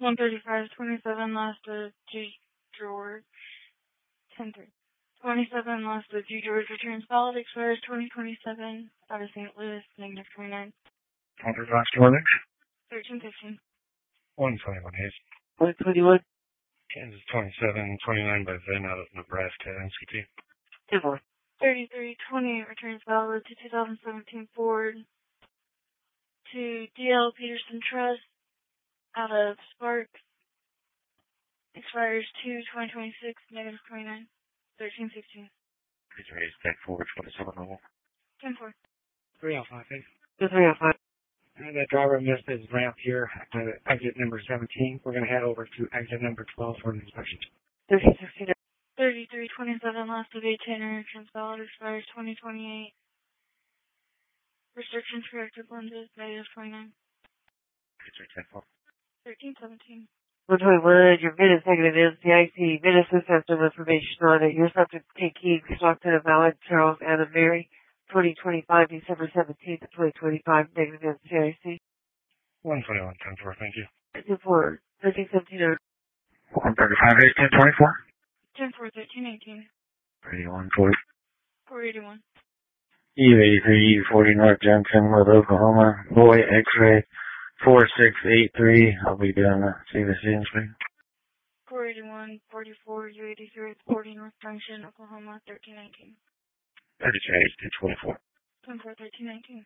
135-27 lost to G. George. 10-3. 27 lost to G. George returns valid, expires 2027. Out of St. Louis, negative 29. 135 Sterling. 13-15. 121 Hayes. 121. Kansas 27-29 by Venn out of Nebraska NCT. 10-4. 33-28 returns valid to 2017 Ford. To D.L. Peterson Trust out of Spark. Expires 2/2026, negative 29. 13-16. Peter Hayes back forward 27 level. 10-4. 305 Hayes. 305. That driver missed his ramp here at exit number 17. We're going to head over to exit number 12 for an inspection. 13-16. 33-27 lost to Bay Tanner, returns valid, expires 2028. Restrictions for active lenses, negative 29. Peter 10-4. 13-17. 121, your VIN is negative NCIC. VIN assist has no information on it. Your subject taking Stockton and Valid, Charles, Anna Mary, 2025, December 17th, 2025, negative NCIC. 121 10-4, thank you. 10-4, 13-17. 135 Hayes 10-24. 10-4, 13-18. 31 40. 481. U83, U40 North Junction with Oklahoma. Boy X-ray 4683. I'll be down to CVC inspection. 481, 44, U83, 40 North Junction, Oklahoma, 1319. 32 Hayes 10-24. 10-4, 1319.